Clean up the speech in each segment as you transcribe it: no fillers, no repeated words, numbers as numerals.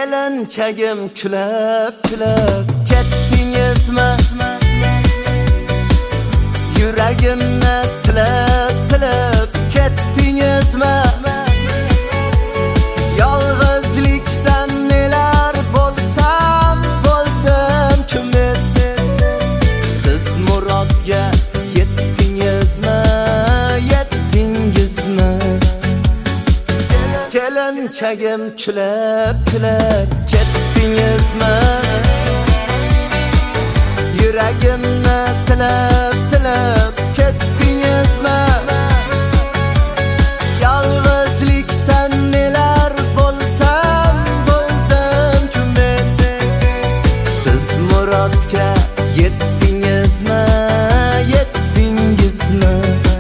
kelinchagim kulib kulib ketdingizmi? Yuragimni tilib tilib ketdingizmi? Yolg'izlikdan nelar bo'lsam bo'ldim kumit. Siz murodga yetdingizmi? Yetdingizmi? Kelinchagim kulib kulib ketdingizmi? Yuragimni tilib tilib ketdingizmi? Yolg'izlikdan nelar bo'lsam bo'ldim kumit. Siz murodga yetdingizmi? Yetdingizmi?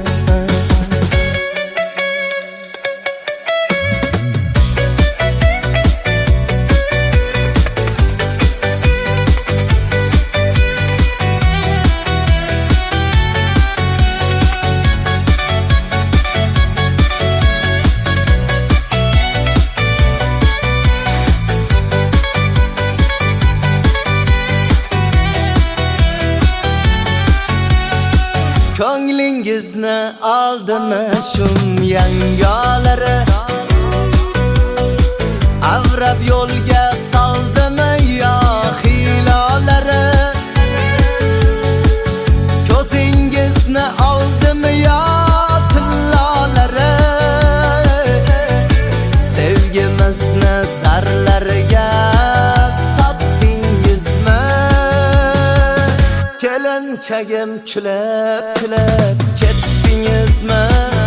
Ko'nglingizni oldimi shum yangolari? Avrab yo'lga soldimi yo xilolari? Ko'zingizni oldimi yo tillolari? Sevgimizni zarlarga sotdingizmi? Kelinchagim kulib kulib ketdingizmi?